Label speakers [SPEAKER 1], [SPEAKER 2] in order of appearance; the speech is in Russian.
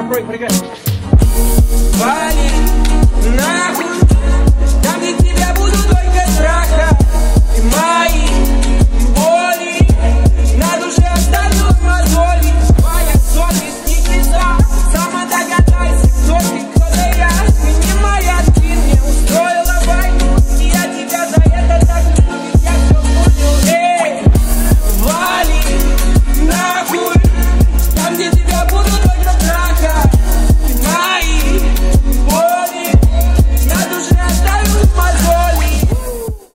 [SPEAKER 1] Открой, прекрасно. Вали нахуй, там где тебя буду только страха. И